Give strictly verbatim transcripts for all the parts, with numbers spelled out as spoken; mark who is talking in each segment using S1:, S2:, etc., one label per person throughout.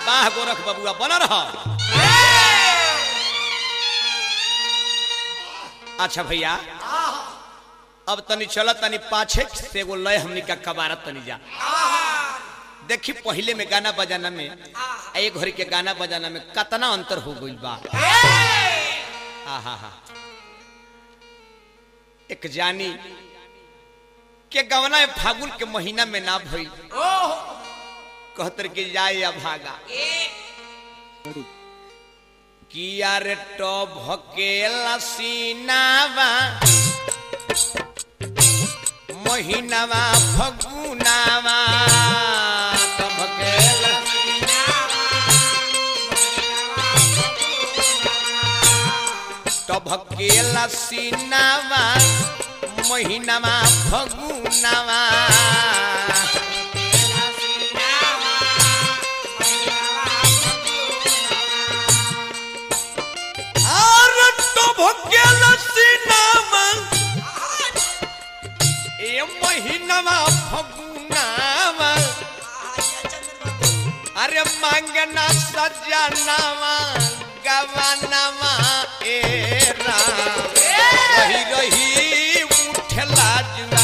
S1: वाह गोरख बबुआ बना रहा। अच्छा भैया अब तनी चल तनी पाछे से वो लय हमनी का कबारत तनी जा देखी पहले में गाना बजाना में एक घड़ी के गाना बजाना में कितना अंतर हो गई बा। आहा एक जानी के गवना फागुन के महीना में ना भई कहतर के जाए या भागा किया रे तो भकेला सीनावा महीनावा फगुनावा तो भकेला तो भकेला सीनावा महीनावा फगुनावा भकेला सीनावा ए महीनावा फगुनावा अरे मांगना सजनावा गवानावा ए राम रही रही उठला जुआ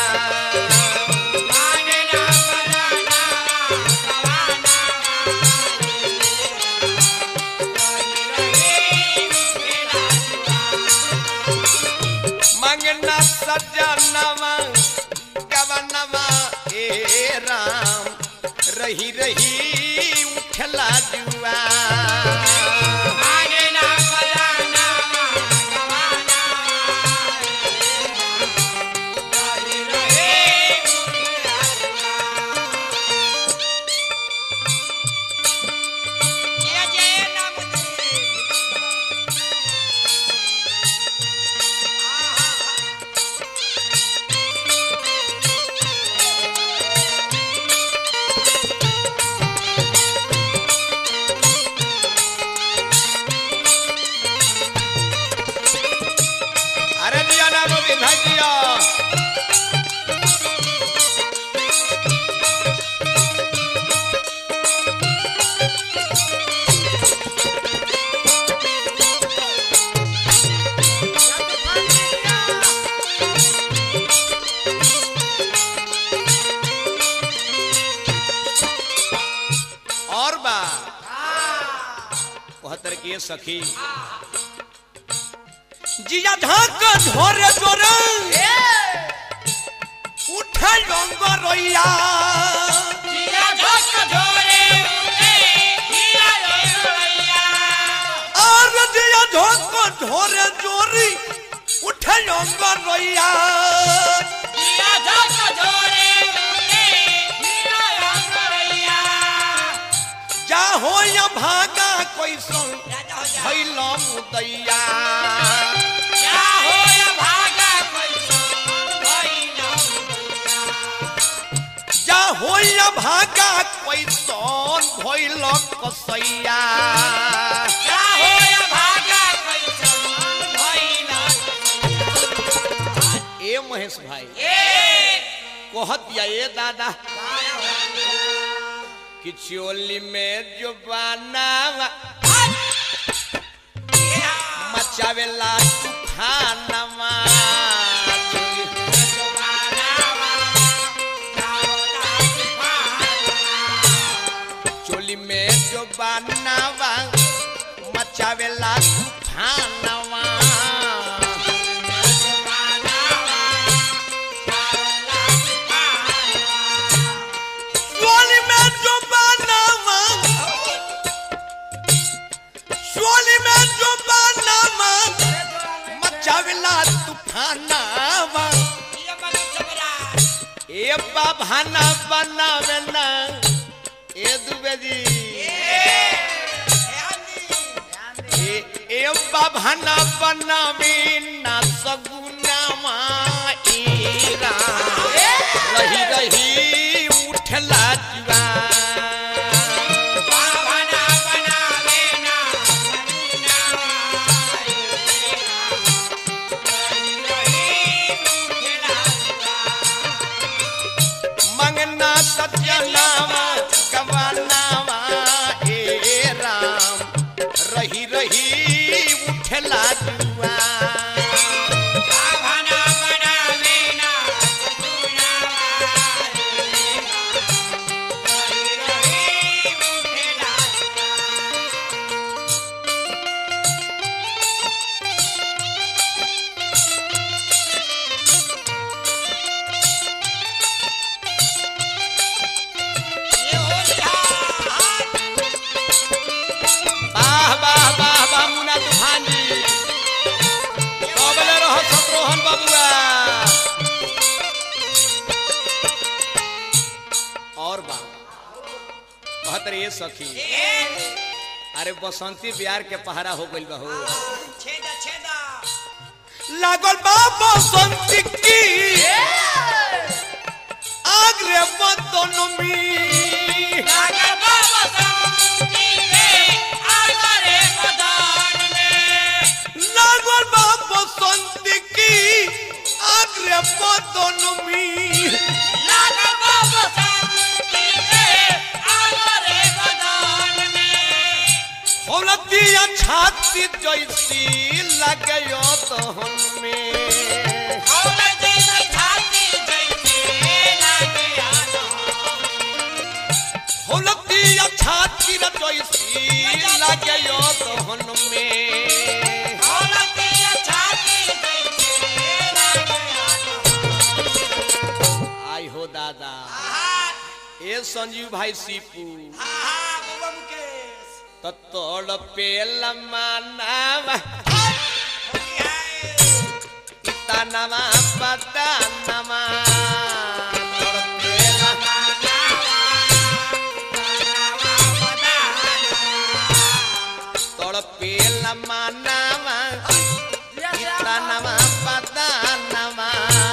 S1: मांगना सजनावा गवनवा ए राम रही रही उठला जुआ मांगना सजनावा गवनवा रही रही जय जय नाम सखी जिया धाक धोरे जोरे उठा लंगा रोइया जिया धाक धोरे उठे जिया रोइया और जिया धाक धोरे जोरी उठा लंगा रोइया जिया धाक धोरे उठे जिया लंगा रोइया जा हो या भागा कोई सो भैलो मुदैया क्या हो या भागा कैसो भैलो जा हो या भागा कैसो भैलो कसैया क्या हो या भागा कैसो भैलो ए महेश भाई ए कहत या ए दादा कि चोली में जो बनावा मचावेला तूफानवा चोली में जो बनावा मचावेला तूफानवा चोली में जो बनावा चोली में जो बनावा मचावेला तूफानवा ए बाभाना बनावे ना ए दुबे जी ए ए बाभाना बनावे ना सगुनावा ईरा रही रही उठला जुआ बाभाना बनावे ना मंगना सजनावा गवानावा ए रे सखी अरे बसंती बिहार के पहरा हो गइल बा हो
S2: छेदा छेदा
S1: लागल बा बसंती की आग रे बदन में
S2: लागल बा बसंती के आग रे बदन में
S1: लागल बा बसंती की आग रे बदन में
S2: लागल बा बसंती के आग रे बदन में
S1: होलतिया छाती जैसी लगयो तहन में
S2: होलती छाती जैसे लागया
S1: होलतिया छाती जैसी लगयो तहन में
S2: होलती छाती जैसे लागया
S1: आई हो दादा ए संजीव भाई सीपू
S2: हां बाबा मुकेश
S1: तोड़ पेल मानावा तनमा पता नमा तोड़ पेल तोड़ पेल मानावा तनमा पता नमा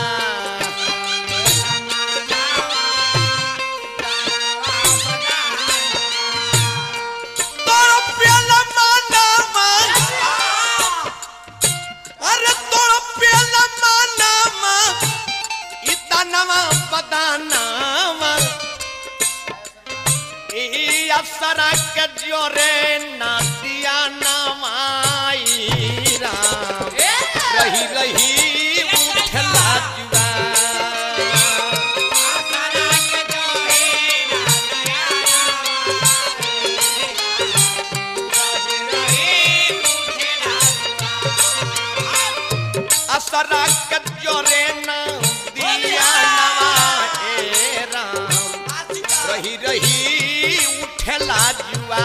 S1: असरा के जोरे नातिया नवाई राम रही रही उठला जुआ
S2: असरा के जोरे
S1: असरा के जोरे नातिया नवाई राम रही रही उठला जुआ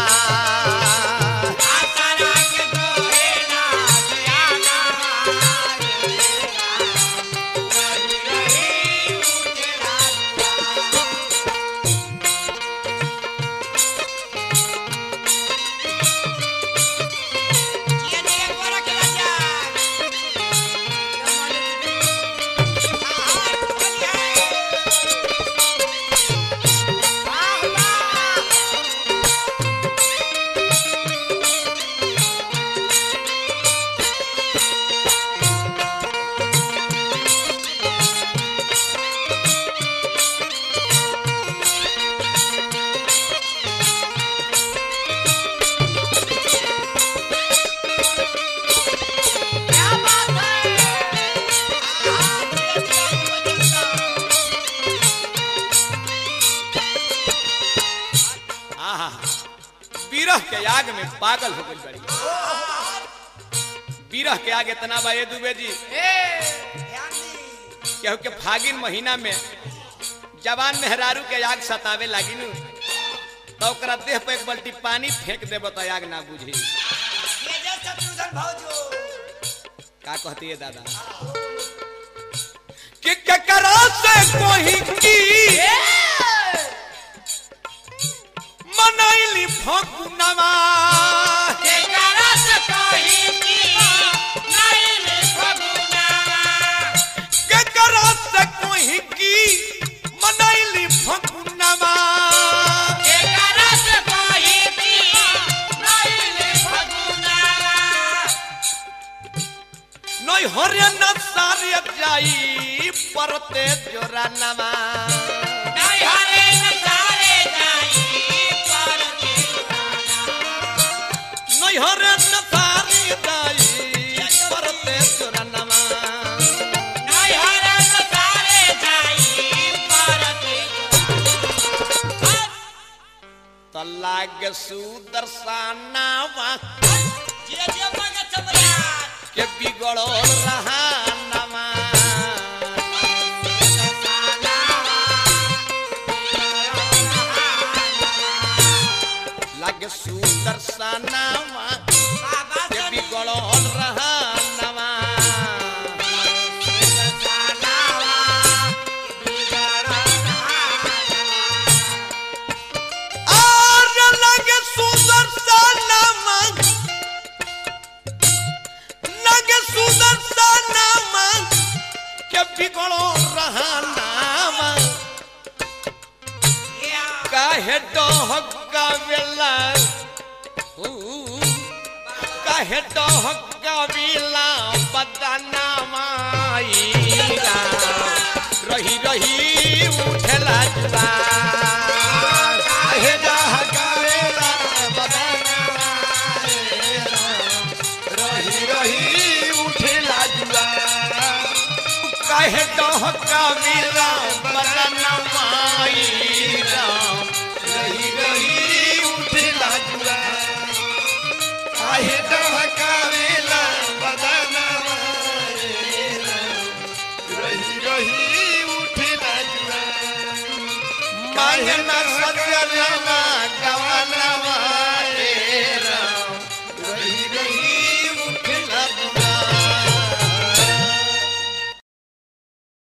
S2: असरा के जोरे नातिया नवाई रही रही उठला ये ने गोरा के राजा क्या बात
S1: आहा विरह के आग में पागल हो गई बड़ी विरह के आग इतना बा ये दुबे जी
S2: ए ध्यान दी
S1: केहू के फागिन महीना में जवान मेहरारू के आग सतावे लागी नु तो ओकरा देह पे एक बाल्टी पानी फेंक देबो तो आग ना बुझी
S2: ये जे शत्रुघ्न भौजो
S1: का कहती है दादा कि ककरा से कोई की मनाइली फगुनवा
S2: के करस कहीं की नहीं फगुना
S1: ककरा से कोई की मनाइली फगुनवा
S2: के करस कहीं की नहीं फगुना
S1: नई हरे न सारे जाई परते जोरा नवा
S2: नहीं हरे न सारे जाई पर के
S1: नई हरे न सारे जाई परते जोरा नवा
S2: नहीं हरे न सारे जाई पर के
S1: तलाग सुदर्शनावा
S2: जे जे मग चबरा
S1: के बिगड़ो रहा नवा लागे सुदर्शनावा
S2: बाबा
S1: के बिगड़ो रहा नवा आरे डहका बेला काहे डहका बेला बदना माईरा रही रही उठला जुआ काहे डहका बेला बदना माईरा रही रही उठला जुआ काहे डहका बेला बदना